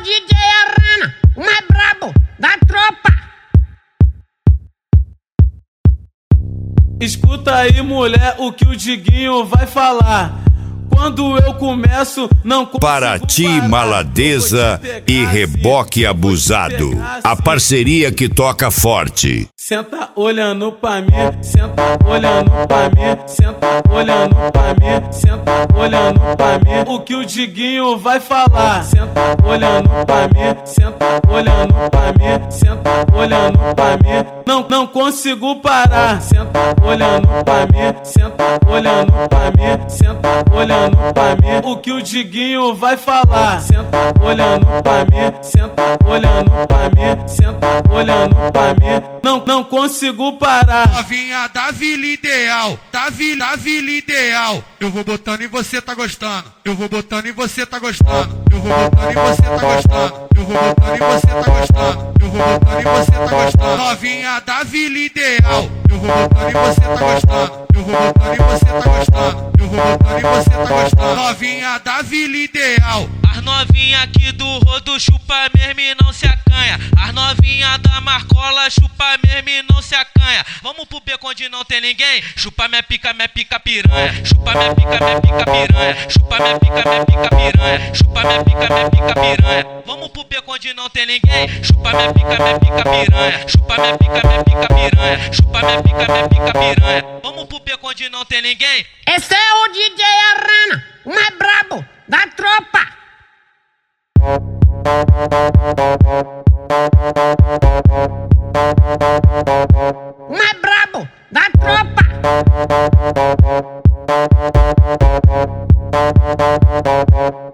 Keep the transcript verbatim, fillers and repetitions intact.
D J Arana, o mais brabo da tropa. Escuta aí, mulher, o que o Diguinho vai falar. Quando eu começo, não consigo Paraty, parar. Maladeza e Reboque Abusado. A parceria que toca forte. Senta olhando pra mim, senta olhando pra mim, senta olhando pra mim, senta olhando pra mim. O que o Diguinho vai falar? Senta olhando pra mim, senta olhando pra mim, senta olhando pra mim. Não, não consigo parar. Senta olhando pra mim, senta olhando pra mim, senta olhando pra mim. O que o Diguinho vai falar? Senta olhando pra mim, senta olhando pra mim, senta olhando pra mim. Não, não consigo parar. Novinha da Vila Ideal, da Vila, da Vila Ideal. Eu vou botando e você tá gostando. Eu vou botando e você tá gostando. Eu vou botando e você tá gostando. Eu vou botando e você tá gostando. Eu vou botando e você tá gostando. Novinha da Vila Ideal. Eu vou botando e você tá gostando. Eu vou botando e você tá gostando. Eu vou botando e você tá gostando. Novinha da Vila Ideal. As novinha aqui do rodo chupa mesmo e não se acanha. As novinha da Marcola chupa mesmo e não se acanha. Vamos pro beco onde não tem ninguém. Chupa minha pica, minha pica piranha. Chupa minha pica, minha pica piranha. Chupa minha pica, minha pica piranha. Chupa minha pica, minha pica piranha. Vamos pro beco onde não tem ninguém. Chupa minha pica, minha pica piranha. Chupa minha pica, minha pica piranha. Chupa minha pica, minha pica piranha. Vamos pro beco onde não tem ninguém. Esse é o D J Arana, o mais brabo da tropa. O mais brabo da tropa.